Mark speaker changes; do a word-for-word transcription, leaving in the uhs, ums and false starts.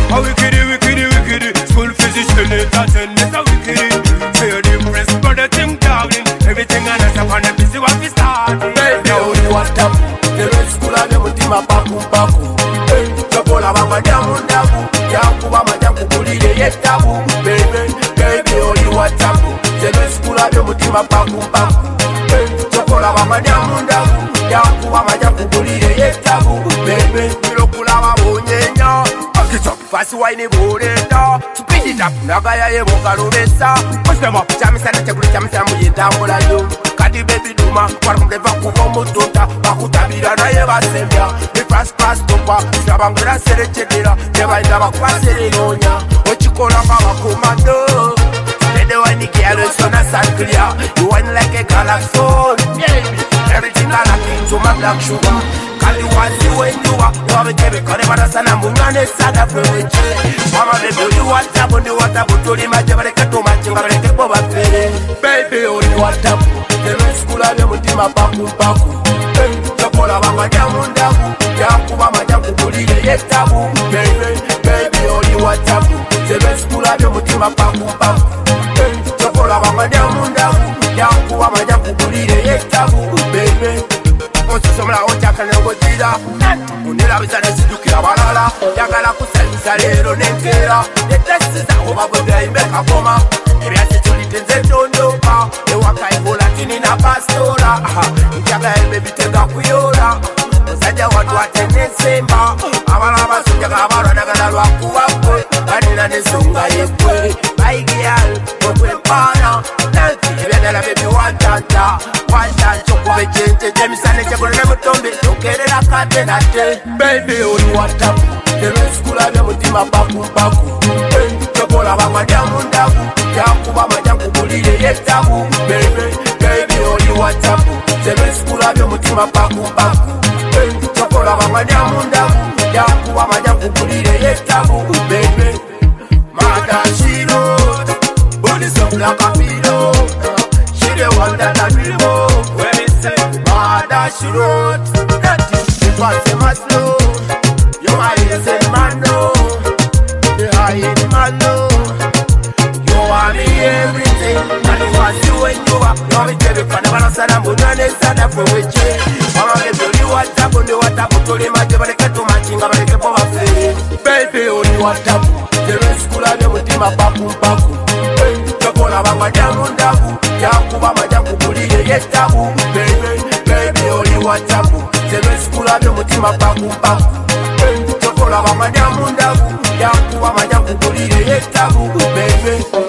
Speaker 1: A wickedy, wickedy, wickedy. School fees is still it, attendance a wickedy. Say the press, but the thing darling. Everything I know, upon the busy what we start.
Speaker 2: Baby, only what up? The red school and the mutima baku baku. Hey, chokola mama jamu ndabu. Yaku mama jamu kulile yetabu. Baby, baby, only what up? The red school and the mutima baku baku. Hey, chokola mama jamu ndabu. Yaku mama jamu kulile yetabu. Baby, milokula mabonyenya. Akita fasi wine borenda. Speed it up, nagaya ye bokalobesa. Push them up, chamisa na chakuli chamisa muyetambula yo. Kadi baby duma, warumleva kuva mutota. Bakutabira na ye basembya. The fast fast topa, sabangura serechedera. Neba indaba kwa serelonya. Ochikola kama komando. They want the girl is on a sun clear. You want like a galaxon. Everything I like to my black sugar. Call you once you when you are. You have a baby, call it a son and Mungane Saga for which. Mama, baby, you want to put the water, but to him, I never get too much. Baby, only what up. The red school of the Mutima Paku Paku. The Pola Mama Jamundabu. Yakuba Majaku Puli, Yetabu. Baby, baby, only what up. The red school of the Mutima Paku Paku. Chokola mama jamundabu, yakuwa majaku kulile yetabu, baby. Onsisomla onchaka negojira, unila bizana sidukira balala, yagala kusalisa lero nenkera, etesiza obabwebya imbeka koma, ebyasi tulitenze tondoka, ewaka ibola kini na pastora, njaga ebe bitega kuyola, osajja watu atenesemba, abala basujjaga abalwa nagala lwakuwakwe, kanina nesonga yekwe, baigiyal, okwempana, nanti ebyagala bebi wantanta, wantanta okuba ejente, jemisane kyegolo ne mutombe, okerera kate nate. Baby oli watapu, tebesikula bya mutima baku baku, tokola bamajja mundaku, yakuba majja nkugulire yetabu. Baby, baby oli watapu, tebesikula bya mutima baku baku, tokola bamajja mundaku, yakuba majja nkugulire yetabu. Baby, mada shiro. Like a pillow, she the one that I feel more. When me say, mother she wrote, that is the party must know. You are innocent man, no. You are in man, no. You are me everything. And it was you when you are. You are me baby, for the balance and I'm gonna stand up for which way. Mama, baby, only what up, only what up, only my baby, I can't do my thing, I'm gonna keep on my face. Baby, only what up. The rest school of your mutima, baku, baku. Chokola mama jamundabu, yakuba majaku kulile yetabu. Baby, baby, only what up. The rest school of your mutima, baku, baku. Chokola mama jamundabu, yakuba majaku kulile yetabu. Baby.